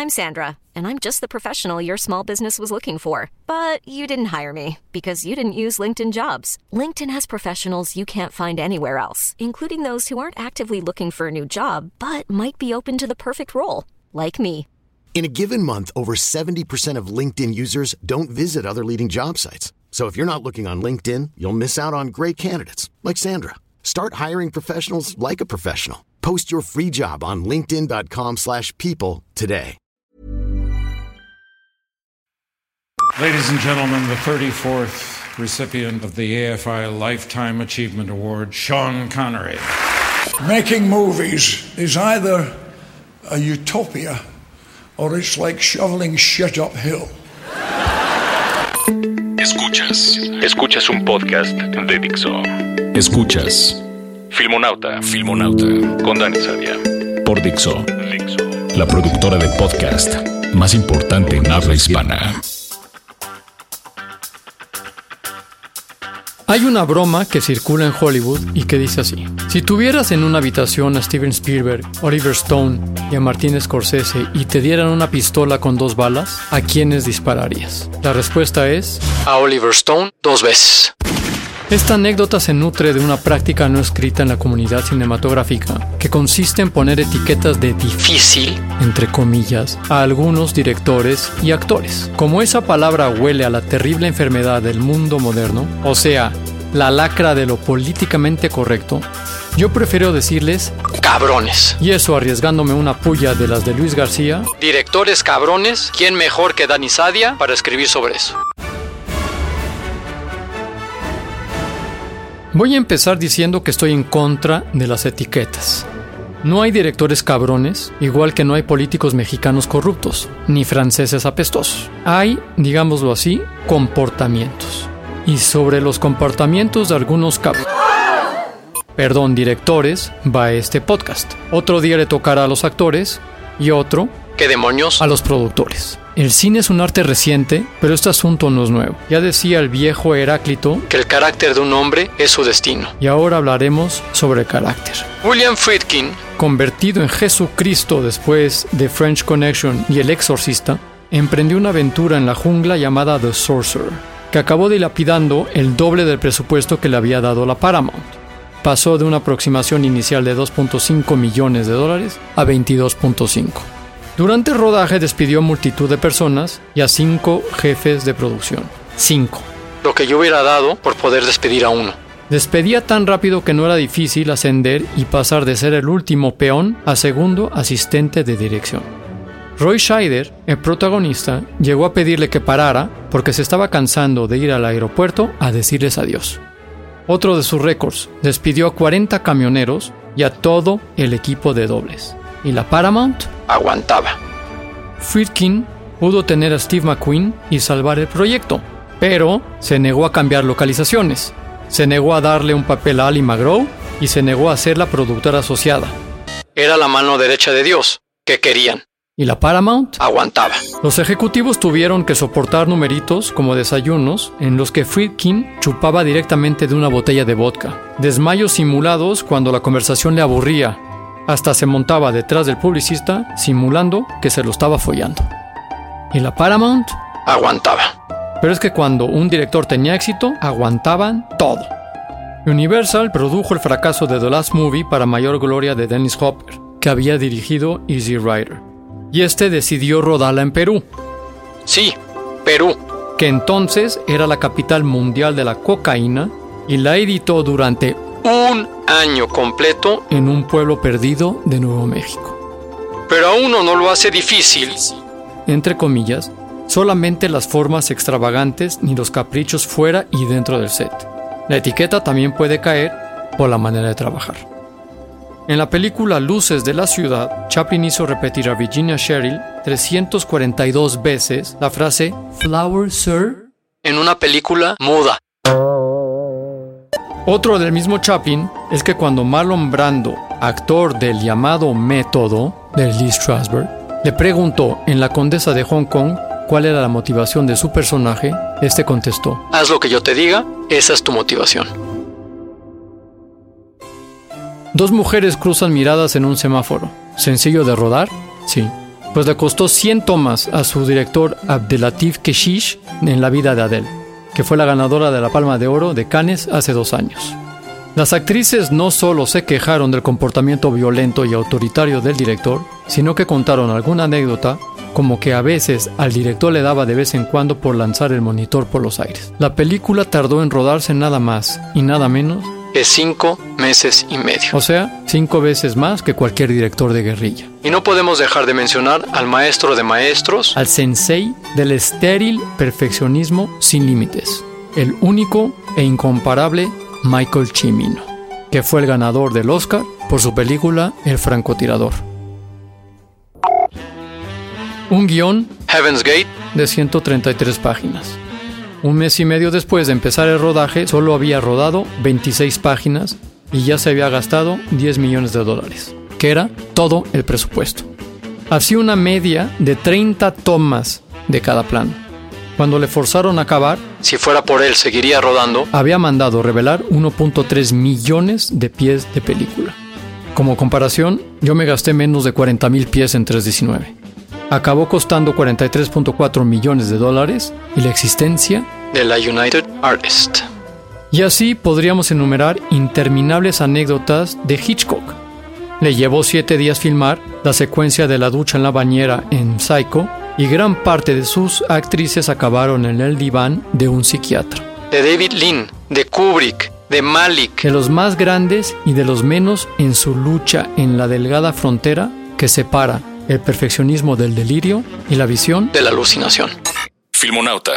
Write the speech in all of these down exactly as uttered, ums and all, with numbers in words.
I'm Sandra, and I'm just the professional your small business was looking for. But you didn't hire me because you didn't use LinkedIn Jobs. LinkedIn has professionals you can't find anywhere else, including those who aren't actively looking for a new job, but might be open to the perfect role, like me. In a given month, over seventy percent of LinkedIn users don't visit other leading job sites. So if you're not looking on LinkedIn, you'll miss out on great candidates like Sandra. Start hiring professionals like a professional. Post your free job on linkedin.com slash people today. Ladies and gentlemen, the thirty-fourth recipient of the A F I Lifetime Achievement Award, Sean Connery. Making movies is either a utopia or it's like shoveling shit uphill. Escuchas. Escuchas un podcast de Dixo. Escuchas Filmonauta. Filmonauta. Con Dani Sadia. Por Dixo. Dixo. La productora de podcast más importante en habla hispana. Hay una broma que circula en Hollywood y que dice así: si tuvieras en una habitación a Steven Spielberg, Oliver Stone y a Martin Scorsese y te dieran una pistola con dos balas, ¿a quiénes dispararías? La respuesta es: a Oliver Stone dos veces. Esta anécdota se nutre de una práctica no escrita en la comunidad cinematográfica que consiste en poner etiquetas de difícil, entre comillas, a algunos directores y actores. Como esa palabra huele a la terrible enfermedad del mundo moderno, o sea, la lacra de lo políticamente correcto, yo prefiero decirles cabrones. Y eso arriesgándome una puya de las de Luis García. Directores cabrones, ¿quién mejor que Dani Sadia para escribir sobre eso? Voy a empezar diciendo que estoy en contra de las etiquetas. No hay directores cabrones, igual que no hay políticos mexicanos corruptos, ni franceses apestosos. Hay, digámoslo así, comportamientos. Y sobre los comportamientos de algunos cabrones, perdón, directores, va este podcast. Otro día le tocará a los actores y otro, ¿qué demonios?, a los productores. El cine es un arte reciente, pero este asunto no es nuevo. Ya decía el viejo Heráclito que el carácter de un hombre es su destino. Y ahora hablaremos sobre el carácter. William Friedkin, convertido en Jesucristo después de French Connection y El Exorcista, emprendió una aventura en la jungla llamada The Sorcerer, que acabó dilapidando el doble del presupuesto que le había dado la Paramount. Pasó de una aproximación inicial de dos punto cinco millones de dólares a veintidós punto cinco. Durante el rodaje despidió a multitud de personas y a cinco jefes de producción. Cinco. Lo que yo hubiera dado por poder despedir a uno. Despedía tan rápido que no era difícil ascender y pasar de ser el último peón a segundo asistente de dirección. Roy Scheider, el protagonista, llegó a pedirle que parara porque se estaba cansando de ir al aeropuerto a decirles adiós. Otro de sus récords, despidió a cuarenta camioneros y a todo el equipo de dobles. Y la Paramount aguantaba. Friedkin pudo tener a Steve McQueen y salvar el proyecto, pero se negó a cambiar localizaciones, se negó a darle un papel a Ali McGraw y se negó a ser la productora asociada. Era la mano derecha de Dios. ¿Qué querían? Y la Paramount aguantaba. Los ejecutivos tuvieron que soportar numeritos como desayunos en los que Friedkin chupaba directamente de una botella de vodka, desmayos simulados cuando la conversación le aburría. Hasta se montaba detrás del publicista simulando que se lo estaba follando. Y la Paramount aguantaba. Pero es que cuando un director tenía éxito, aguantaban todo. Universal produjo el fracaso de The Last Movie para mayor gloria de Dennis Hopper, que había dirigido Easy Rider. Y este decidió rodarla en Perú. Sí, Perú. Que entonces era la capital mundial de la cocaína y la editó durante un año completo en un pueblo perdido de Nuevo México. Pero a uno no lo hace difícil, entre comillas, solamente las formas extravagantes ni los caprichos fuera y dentro del set. La etiqueta también puede caer por la manera de trabajar. En la película Luces de la Ciudad, Chaplin hizo repetir a Virginia Sherrill trescientas cuarenta y dos veces la frase "Flower, sir", en una película muda. Otro del mismo Chaplin es que cuando Marlon Brando, actor del llamado método de Lee Strasberg, le preguntó en La Condesa de Hong Kong cuál era la motivación de su personaje, este contestó: haz lo que yo te diga, esa es tu motivación. Dos mujeres cruzan miradas en un semáforo. ¿Sencillo de rodar? Sí. pues le costó cien tomas a su director Abdelatif Kechiche en La vida de Adele, que fue la ganadora de la Palma de Oro de Cannes hace dos años. Las actrices no solo se quejaron del comportamiento violento y autoritario del director, sino que contaron alguna anécdota, como que a veces al director le daba de vez en cuando por lanzar el monitor por los aires. La película tardó en rodarse nada más y nada menos que cinco meses y medio. O sea, cinco veces más que cualquier director de guerrilla. Y no podemos dejar de mencionar al maestro de maestros, al sensei del estéril perfeccionismo sin límites, el único e incomparable Michael Cimino, que fue el ganador del Oscar por su película El francotirador. Un guión, Heaven's Gate, de ciento treinta y tres páginas. Un mes y medio después de empezar el rodaje, solo había rodado veintiséis páginas y ya se había gastado diez millones de dólares, que era todo el presupuesto. Hacía una media de treinta tomas de cada plano. Cuando le forzaron a acabar, si fuera por él seguiría rodando, había mandado revelar uno punto tres millones de pies de película. Como comparación, yo me gasté menos de cuarenta mil pies en tres diecinueve. Acabó costando cuarenta y tres punto cuatro millones de dólares y la existencia de la United Artists. Y así podríamos enumerar interminables anécdotas de Hitchcock. Le llevó siete días filmar la secuencia de la ducha en la bañera en Psycho, y gran parte de sus actrices acabaron en el diván de un psiquiatra. De David Lean, de Kubrick, de Malick, de los más grandes y de los menos en su lucha en la delgada frontera que separa el perfeccionismo del delirio y la visión de la alucinación. Filmonauta.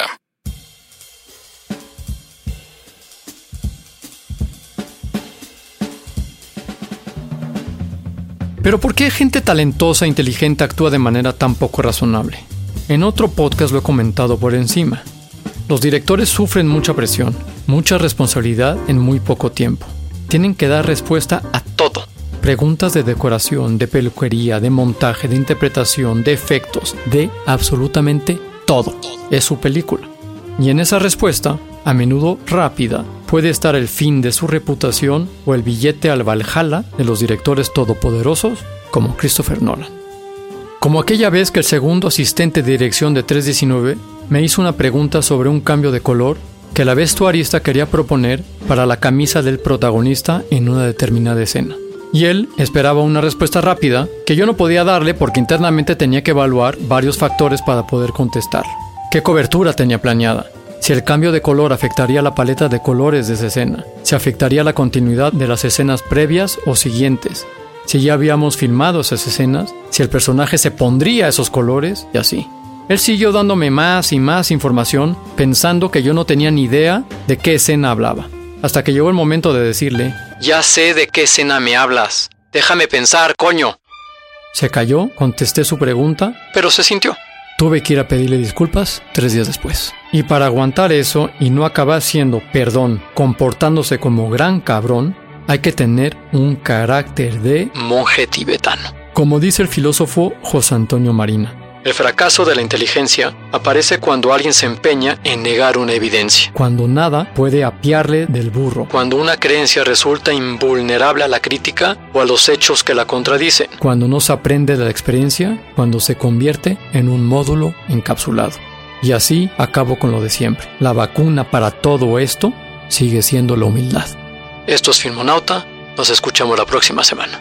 Pero ¿por qué gente talentosa e inteligente actúa de manera tan poco razonable? En otro podcast lo he comentado por encima. Los directores sufren mucha presión, mucha responsabilidad en muy poco tiempo. Tienen que dar respuesta a todo. Preguntas de decoración, de peluquería, de montaje, de interpretación, de efectos, de absolutamente todo. Es su película. Y en esa respuesta, a menudo rápida, puede estar el fin de su reputación o el billete al Valhalla de los directores todopoderosos como Christopher Nolan. Como aquella vez que el segundo asistente de dirección de tres diecinueve me hizo una pregunta sobre un cambio de color que la vestuarista quería proponer para la camisa del protagonista en una determinada escena. Y él esperaba una respuesta rápida que yo no podía darle porque internamente tenía que evaluar varios factores para poder contestar. ¿Qué cobertura tenía planeada? Si el cambio de color afectaría la paleta de colores de esa escena, si afectaría la continuidad de las escenas previas o siguientes, si ya habíamos filmado esas escenas, si el personaje se pondría esos colores y así. Él siguió dándome más y más información pensando que yo no tenía ni idea de qué escena hablaba, hasta que llegó el momento de decirle: «Ya sé de qué escena me hablas, déjame pensar, coño». Se calló, contesté su pregunta, pero se sintió. Tuve que ir a pedirle disculpas tres días después. Y para aguantar eso y no acabar siendo, perdón, comportándose como gran cabrón, hay que tener un carácter de monje tibetano. Como dice el filósofo José Antonio Marina, el fracaso de la inteligencia aparece cuando alguien se empeña en negar una evidencia. Cuando nada puede apiarle del burro. Cuando una creencia resulta invulnerable a la crítica o a los hechos que la contradicen. Cuando no se aprende de la experiencia, cuando se convierte en un módulo encapsulado. Y así acabo con lo de siempre. La vacuna para todo esto sigue siendo la humildad. Esto es Filmonauta. Nos escuchamos la próxima semana.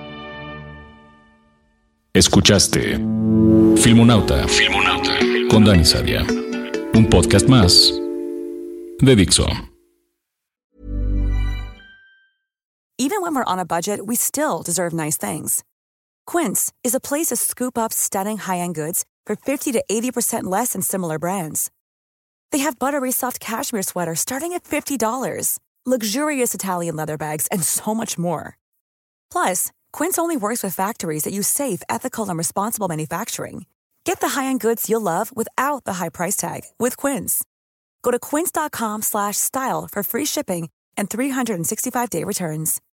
Escuchaste Filmonauta, Filmonauta con Dani Sadia, un podcast más de Dixo. Even when we're on a budget, we still deserve nice things. Quince is a place to scoop up stunning high-end goods for fifty to eighty percent less than similar brands. They have buttery soft cashmere sweaters starting at fifty dollars, luxurious Italian leather bags, and so much more. Plus, Quince only works with factories that use safe, ethical, and responsible manufacturing. Get the high-end goods you'll love without the high price tag with Quince. Go to quince.com slash style for free shipping and three sixty-five day returns.